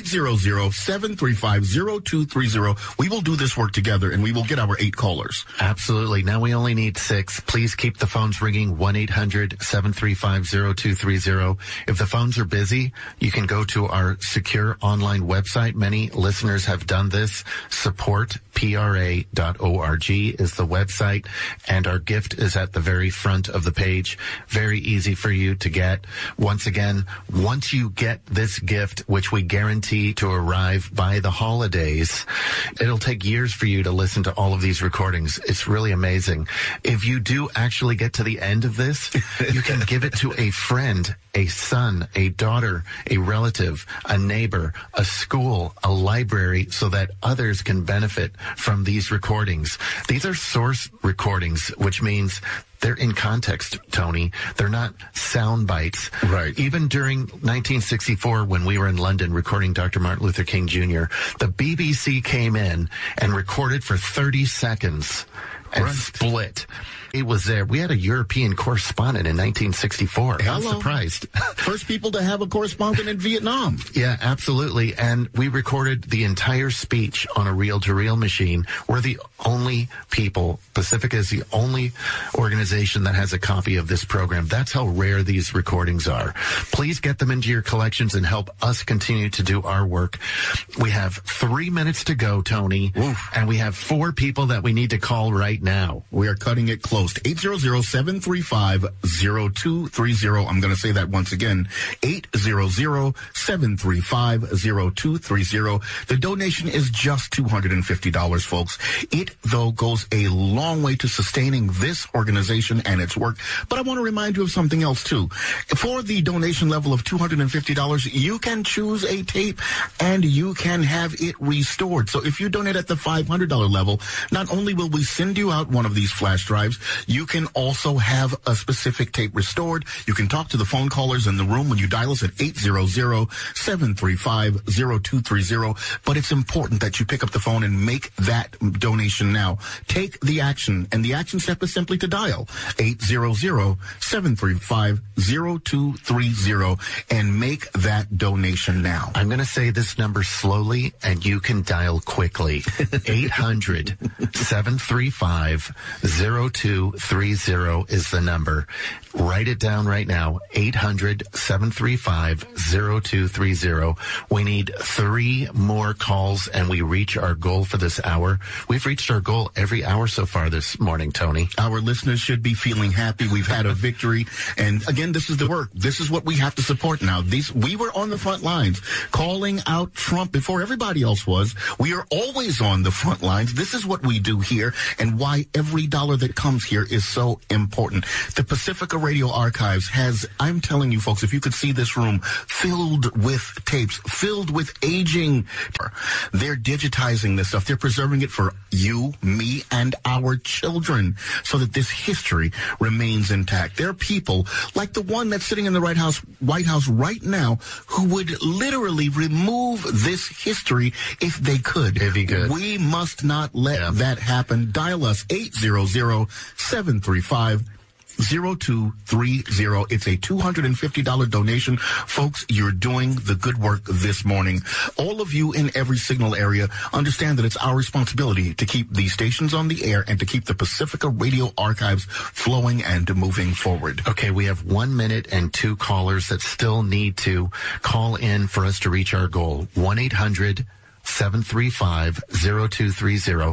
800-735-0230. We will do this work together, and we will get our 8 callers. Absolutely. Now we only need 6. Please keep the phones ringing, 1-800-735-0230. If the phones are busy, you can go to our secure online website. Many listeners have done this. SupportPRA.org is the website, and our gift is at the very front of the page. Very easy for you to get. Once again, once you get this gift, which we guarantee to arrive by the holidays, it'll take years for you to listen to all of these recordings. It's really amazing. If you do actually get to the end of this, you can give it to a friend, a son, a daughter, a relative, a neighbor, a school, a library, so that others can benefit from these recordings. These are source recordings, which means they're in context, Tony. They're not sound bites. Right. Even during 1964, when we were in London recording Dr. Martin Luther King Jr., the BBC came in and recorded for 30 seconds and split. It was there. We had a European correspondent in 1964. I'm surprised. First people to have a correspondent in Vietnam. Yeah, absolutely. And we recorded the entire speech on a reel-to-reel machine. We're the only people. Pacifica is the only organization that has a copy of this program. That's how rare these recordings are. Please get them into your collections and help us continue to do our work. We have 3 minutes to go, Tony. Oof. And we have 4 people that we need to call right now. We are cutting it close. 800-735-0230. I'm going to say that once again. 800-735-0230. The donation is just $250, folks. It, though, goes a long way to sustaining this organization and its work. But I want to remind you of something else, too. For the donation level of $250, you can choose a tape and you can have it restored. So if you donate at the $500 level, not only will we send you out one of these flash drives, you can also have a specific tape restored. You can talk to the phone callers in the room when you dial us at 800-735-0230. But it's important that you pick up the phone and make that donation now. Take the action. And the action step is simply to dial 800-735-0230 and make that donation now. I'm going to say this number slowly, and you can dial quickly. 800-735-0230 is the number. Write it down right now. 800-735-0230. We need 3 more calls, and we reach our goal for this hour. We've reached our goal every hour so far this morning, Tony. Our listeners should be feeling happy. We've had a victory. And again, this is the work. This is what we have to support now. We were on the front lines calling out Trump before everybody else was. We are always on the front lines. This is what we do here, and why every dollar that comes here is so important. The Pacifica Radio Archives has, I'm telling you folks, if you could see this room filled with tapes, filled with aging, they're digitizing this stuff. They're preserving it for you, me, and our children so that this history remains intact. There are people like the one that's sitting in the White House right now who would literally remove this history if they could. If he could. We must not let that happen. Dial us 800-735-0230. It's a $250 donation. Folks, you're doing the good work this morning. All of you in every signal area understand that it's our responsibility to keep these stations on the air and to keep the Pacifica Radio Archives flowing and moving forward. Okay, we have 1 minute and 2 callers that still need to call in for us to reach our goal. 1-800 1-800-735-0230.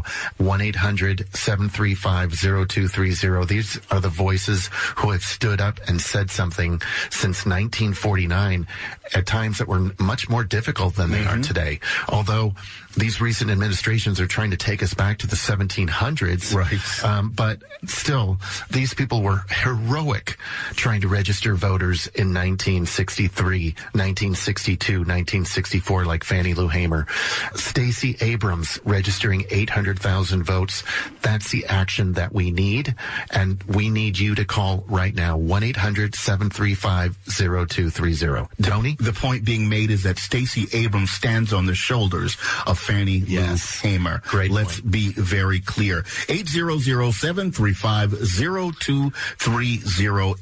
1-800-735-0230. These are the voices who have stood up and said something since 1949 at times that were much more difficult than they are today. Although these recent administrations are trying to take us back to the 1700s. Right. But still, these people were heroic trying to register voters in 1963, 1962, 1964, like Fannie Lou Hamer. Stacey Abrams registering 800,000 votes. That's the action that we need. And we need you to call right now, 1-800-735-0230. Tony? The point being made is that Stacey Abrams stands on the shoulders of Fannie Lou Hamer. Great Let's be very clear. 800-735-0230.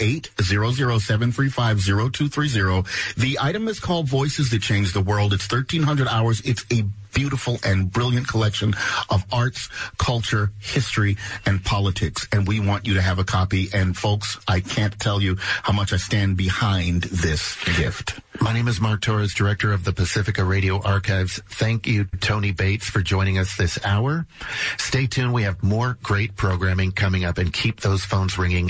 800-735-0230. The item is called Voices That Change the World. It's 1,300 hours. It's a beautiful and brilliant collection of arts, culture, history, and politics. And we want you to have a copy. And folks, I can't tell you how much I stand behind this gift. My name is Mark Torres, Director of the Pacifica Radio Archives. Thank you, Tony Bates, for joining us this hour. Stay tuned. We have more great programming coming up, and keep those phones ringing.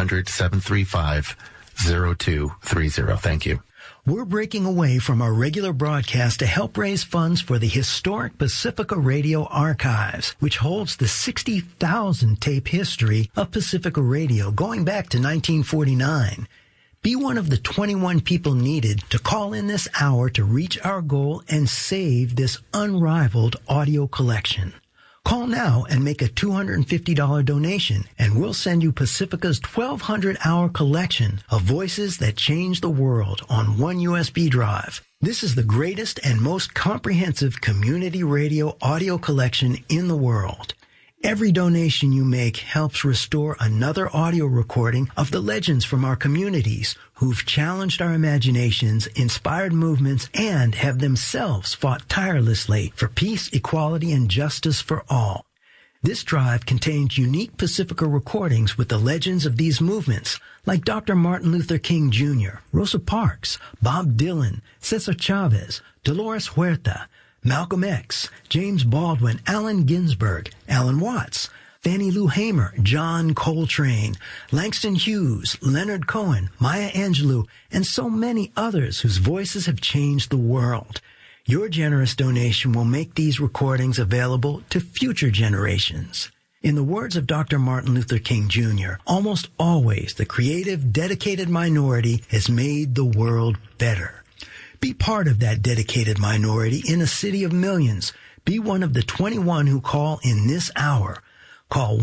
800-735-0230. Thank you. We're breaking away from our regular broadcast to help raise funds for the historic Pacifica Radio Archives, which holds the 60,000 tape history of Pacifica Radio going back to 1949. Be one of the 21 people needed to call in this hour to reach our goal and save this unrivaled audio collection. Call now and make a $250 donation, and we'll send you Pacifica's 1,200-hour collection of voices that change the world on one USB drive. This is the greatest and most comprehensive community radio audio collection in the world. Every donation you make helps restore another audio recording of the legends from our communities who've challenged our imaginations, inspired movements, and have themselves fought tirelessly for peace, equality, and justice for all. This drive contains unique Pacifica recordings with the legends of these movements, like Dr. Martin Luther King Jr., Rosa Parks, Bob Dylan, Cesar Chavez, Dolores Huerta, Malcolm X, James Baldwin, Allen Ginsberg, Alan Watts, Fannie Lou Hamer, John Coltrane, Langston Hughes, Leonard Cohen, Maya Angelou, and so many others whose voices have changed the world. Your generous donation will make these recordings available to future generations. In the words of Dr. Martin Luther King Jr., almost always the creative, dedicated minority has made the world better. Be part of that dedicated minority in a city of millions. Be one of the 21 who call in this hour. Call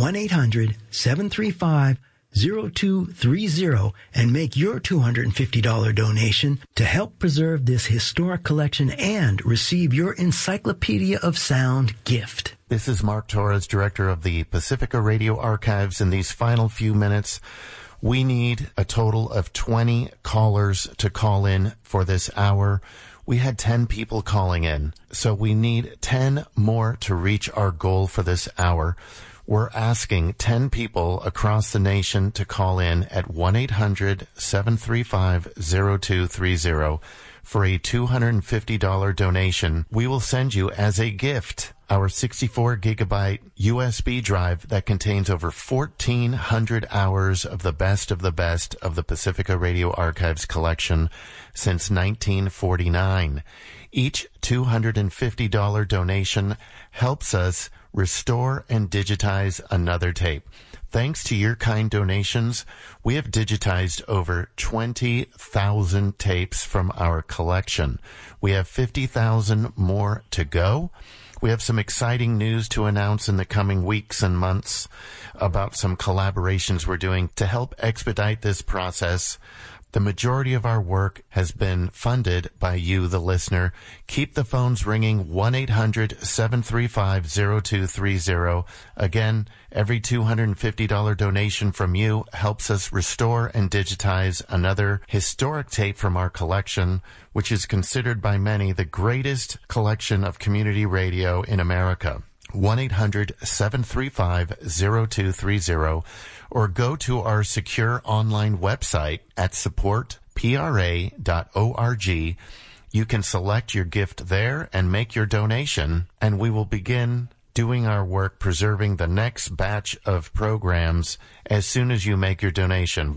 1-800-735-0230 and make your $250 donation to help preserve this historic collection and receive your Encyclopedia of Sound gift. This is Mark Torres, Director of the Pacifica Radio Archives. In these final few minutes, we need a total of 20 callers to call in for this hour. We had 10 people calling in, so we need 10 more to reach our goal for this hour. We're asking 10 people across the nation to call in at 1-800-735-0230 for a $250 donation. We will send you as a gift our 64-gigabyte USB drive that contains over 1,400 hours of the best of the Pacifica Radio Archives collection since 1949. Each $250 donation helps us restore and digitize another tape. Thanks to your kind donations, we have digitized over 20,000 tapes from our collection. We have 50,000 more to go. We have some exciting news to announce in the coming weeks and months about some collaborations we're doing to help expedite this process. The majority of our work has been funded by you, the listener. Keep the phones ringing, 1-800-735-0230. Again, every $250 donation from you helps us restore and digitize another historic tape from our collection, which is considered by many the greatest collection of community radio in America. 1-800-735-0230. Or go to our secure online website at supportpra.org. You can select your gift there and make your donation, and we will begin doing our work preserving the next batch of programs as soon as you make your donation.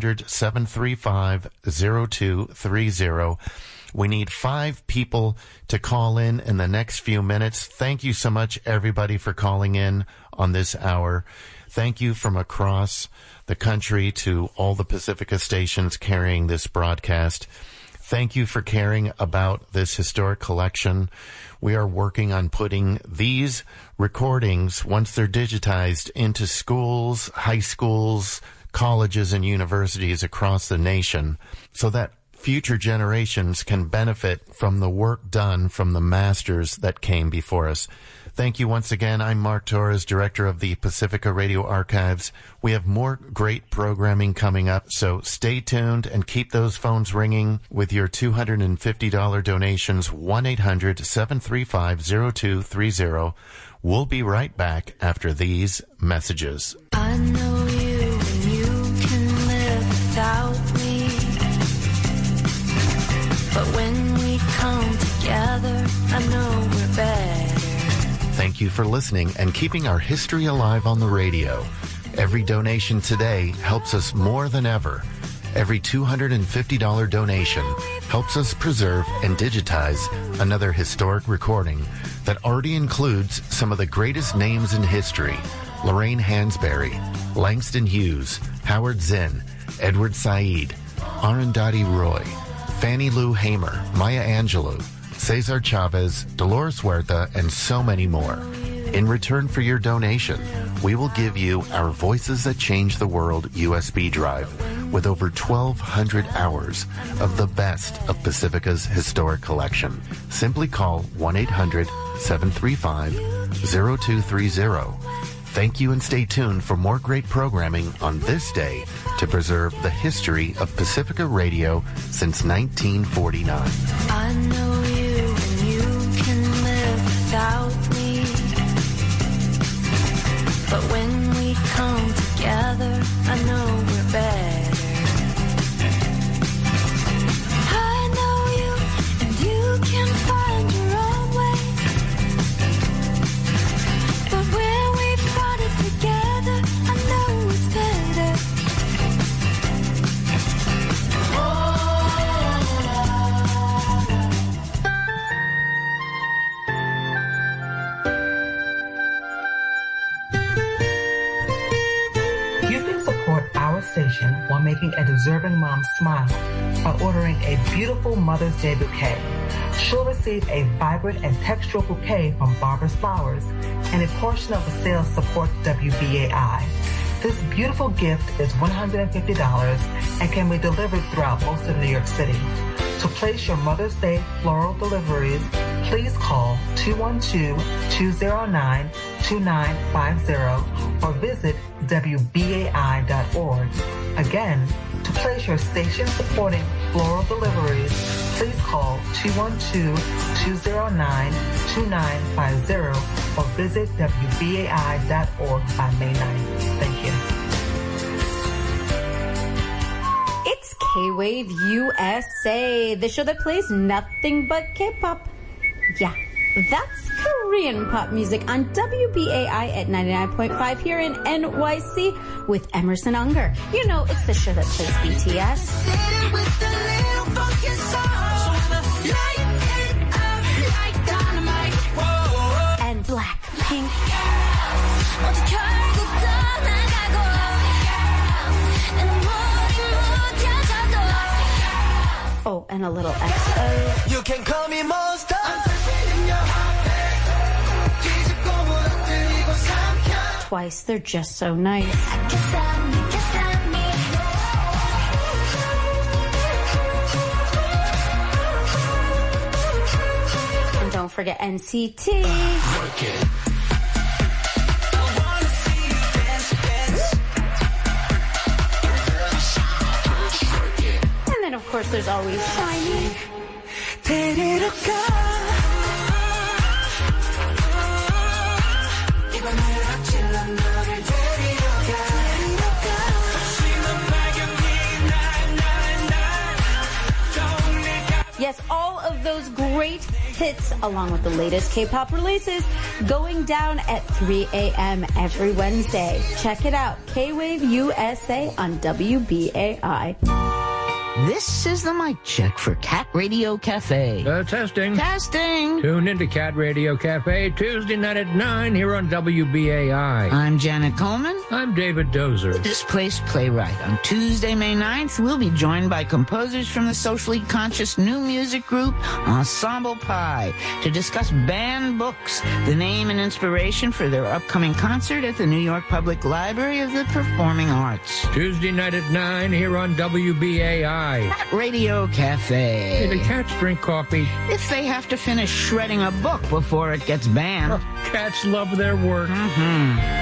1-800-735-0230. We need 5 people to call in the next few minutes. Thank you so much, everybody, for calling in on this hour. Thank you from across the country to all the Pacifica stations carrying this broadcast. Thank you for caring about this historic collection. We are working on putting these recordings, once they're digitized, into schools, high schools, colleges, and universities across the nation so that future generations can benefit from the work done from the masters that came before us. Thank you once again. I'm Mark Torres, Director of the Pacifica Radio Archives. We have more great programming coming up, so stay tuned and keep those phones ringing with your $250 donations, 1-800-735-0230. We'll be right back after these messages. I know you and you can live without me, but when we come together, I know we're better. Thank you for listening and keeping our history alive on the radio. Every donation today helps us more than ever. Every $250 donation helps us preserve and digitize another historic recording that already includes some of the greatest names in history: Lorraine Hansberry, Langston Hughes, Howard Zinn, Edward Said, Arundhati Roy, Fannie Lou Hamer, Maya Angelou, Cesar Chavez, Dolores Huerta, and so many more. In return for your donation, we will give you our Voices That Change the World USB drive with over 1,200 hours of the best of Pacifica's historic collection. Simply call 1-800-735-0230. Thank you and stay tuned for more great programming on this day to preserve the history of Pacifica Radio since 1949. I know you and you can live without me, but when we come together, I know we're better. I know you and you can find your own way, but when we find it together, I know it's better. You can support our station while making a deserving mom smile by ordering a beautiful Mother's Day bouquet. She'll receive a vibrant and textural bouquet from Barbara's Flowers, and a portion of the sales supports WBAI. This beautiful gift is $150 and can be delivered throughout most of New York City. To place your Mother's Day floral deliveries, please call 212-209-2950 or visit WBAI.org. Again, to place your station-supporting floral deliveries, please call 212-209-2950 or visit WBAI.org by May 9th. Thank you. It's K-Wave USA, the show that plays nothing but K-pop. Yeah, that's Korean pop music on WBAI at 99.5 here in NYC with Emerson Unger. You know, it's the show that plays BTS. And Blackpink. Oh, and a little XO. You can call me monster. Twice, they're just so nice. And don't forget NCT. Work it. And then, of course, there's always Shiny. Yes, all of great hits along with the latest K-pop releases going down at 3 a.m. every Wednesday. Check it out, K-Wave USA on WBAI. This is the mic check for Cat Radio Cafe. Testing. Testing. Tune into Cat Radio Cafe Tuesday night at 9 here on WBAI. I'm Janet Coleman. I'm David Dozer. Displaced playwright. On Tuesday, May 9th, we'll be joined by composers from the socially conscious new music group Ensemble Pie to discuss banned books, the name and inspiration for their upcoming concert at the New York Public Library of the Performing Arts. Tuesday night at 9 here on WBAI. Cat Radio Cafe. Hey, the cats drink coffee. If they have to finish shredding a book before it gets banned. Cats love their work. Mm-hmm.